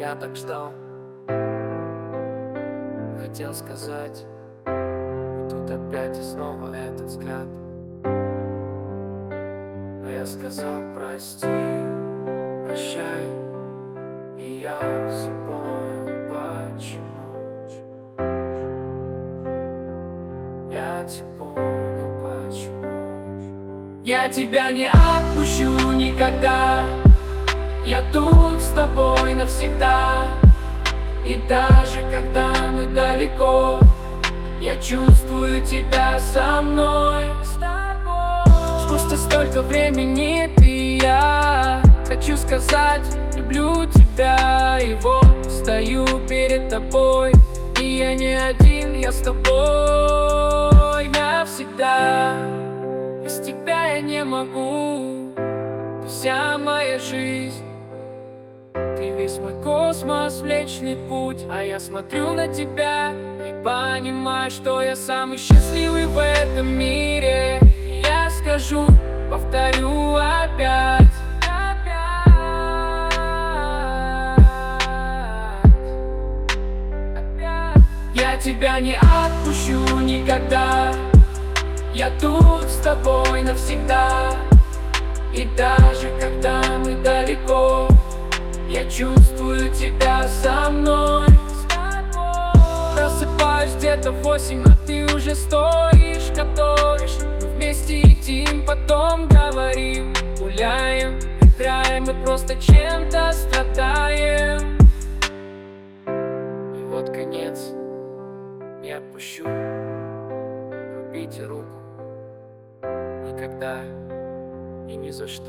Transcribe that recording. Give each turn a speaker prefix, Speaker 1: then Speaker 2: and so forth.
Speaker 1: я так ждал, хотел сказать, и тут опять и снова этот взгляд. Но я сказал прости, прощай, и я все понял, почему. Я тебя понял, почему. Я тебя не отпущу никогда. Я тут с тобой навсегда. И даже когда мы далеко, я чувствую тебя со мной. Спустя столько времени ты и я. Хочу сказать, люблю тебя. И вот стою перед тобой, и я не один, я с тобой навсегда. Без тебя я не могу. Ты вся моя жизнь. Ты весь мой космос, Млечный Путь. А я смотрю на тебя и понимаю, что я самый счастливый в этом мире. И я скажу, повторю опять. Я тебя не отпущу никогда. Я тут с тобой навсегда. И даже когда мы далеко, я чувствую тебя со мной. Просыпаюсь где-то в 8, а ты уже стоишь, готовишь. Мы вместе едим, потом говорим, гуляем, играем, мы просто чем-то страдаем. И вот конец, не отпущу. Рубите руку. Никогда и ни за что.